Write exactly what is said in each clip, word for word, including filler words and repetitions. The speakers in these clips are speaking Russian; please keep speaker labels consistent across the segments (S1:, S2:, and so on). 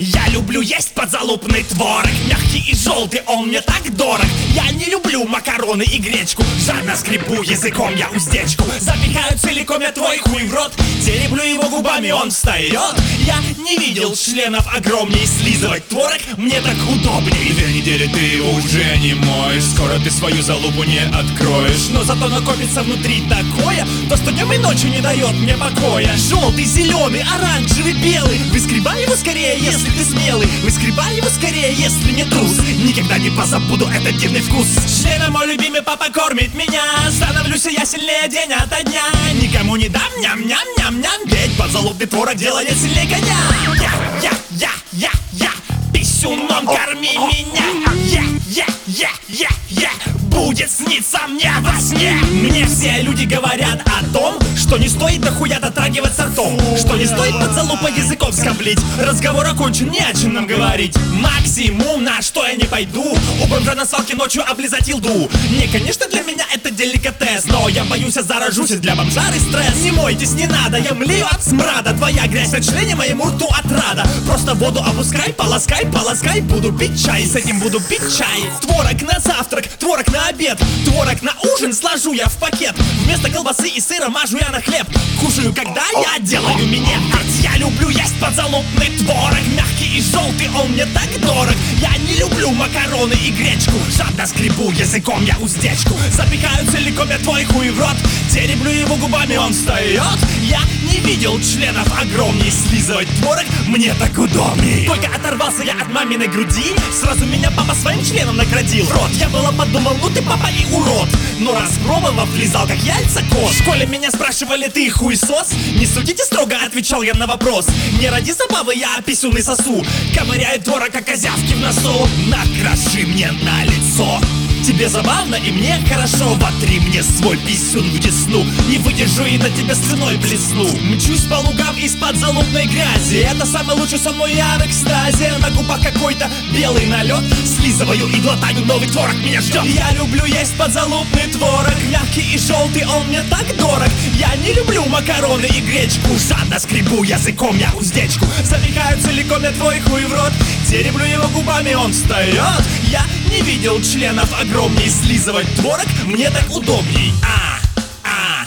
S1: Я люблю есть подзалупный творог, мягкий и желтый, он мне так дорог. Я не люблю макароны и гречку, жадно скребу языком я уздечку. Запихаю целиком я твой хуй в рот, тереблю его губами, он встает. Я не видел членов огромнее, слизывать творог мне так удобнее.
S2: Две недели ты уже не моешь, скоро ты свою залупу не откроешь.
S1: Но зато накопится внутри такое, то что днем и ночью не дает мне покоя. Желтый, зеленый, оранжевый, белый, выскребай его скорее, если ты смелый. Выскребай его скорее, если не трус. Никогда не позабуду этот дивный вкус. Членом мой любимый папа кормит меня, становлюсь я сильнее день ото дня. Никому не дам ням-ням-ням-ням, ведь подзалупный творог делает сильнее коня. Я, я, я, я, я, писюном корми меня. Я, я, я, я, я, будет сниться мне во сне. Мне все люди говорят о том, что не стоит дохуя дотрагиваться ртом, что не стоит под залупой языком скоблить. Разговор окончен, не о чем нам говорить. Максимум, на что я не пойду, у бомжа на свалке ночью облизать илду. Не, конечно, для меня это деликатес, но я боюсь, я заражусь, и для бомжа стресс. Не мойтесь, не надо, я млею от смрада. Твоя грязь на члене моему рту отрада. Просто воду опускай, полоскай, полоскай. Буду пить чай, с этим буду пить чай. Творог на завтрак, творог на обед, творог на ужин сложу я в пакет. Вместо колбасы и сыра мажу я на хлеб. Кушаю, когда я делаю минет. Я люблю есть подзалупный творог, мягкий и желтый, он мне так дорог. Я не люблю макароны и гречку, жадно скребу языком я уздечку. Запихаю целиком я твой хуй в рот, тереблю его губами, он встает. Я не видел членов огромней, слизывать творог мне так удобней. Только оторвался я от маминой груди, сразу меня папа своим членом наградил. В рот я было подумал, ну ты папа и урод, но распробовав, влезал как яйца кот. В школе меня спрашивали, ты хуесос? Не судите строго, отвечал я на вопрос. Не ради забавы я писюны сосу, ковыряю творог, как козявки в носу. Накроши мне на лицо. Тебе забавно и мне хорошо, вотри мне свой писюн в десну. Не выдержу и на тебе слюной блесну. Мчусь по лугам из-под залупной грязи, это самый лучший сон мой, я в экстазе. На губах какой-то белый налет, слизываю и глотаю, новый творог меня ждет. Я люблю есть подзалупный творог, мягкий и желтый, он мне так дорог. Я не люблю макароны и гречку, жадно скребу языком я уздечку. Запихаю целиком я твой хуй в рот, тереблю его губами, он встает. Я не видел членов огромней, слизывать творог мне так удобней. А, а,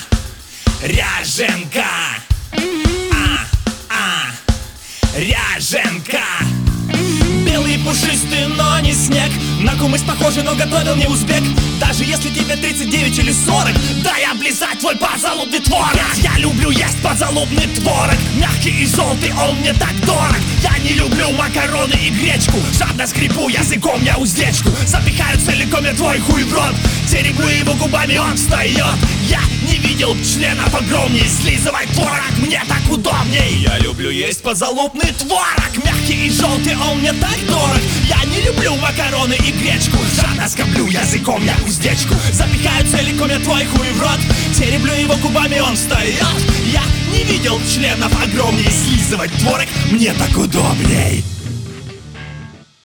S1: ряженка. А, а, ряженка. Белый пушистый, но не снег. На кумыс похожий, но готовил не узбек. Даже если тебе тридцать девять или сорок, дай облизать твой подзалупный творог. Я люблю есть подзалупный творог, мягкий и желтый, он мне так дорог. Я не люблю макароны и гречку, жадно скребу языком я уздечку. Запихаю целиком я твой хуй в рот, тереблю его губами, он встает. Я не видел членов огромней, слизывать творог мне так удобней. Я люблю есть подзалупный творог, мягкий и желтый, он мне так дорог. Я не люблю макароны и гречку, жадно скоблю языком я уздечку. Запихаю целиком я твой хуй в рот, тереблю его губами, он встает. Я не видел членов огромней, слизывать творог мне так удобней.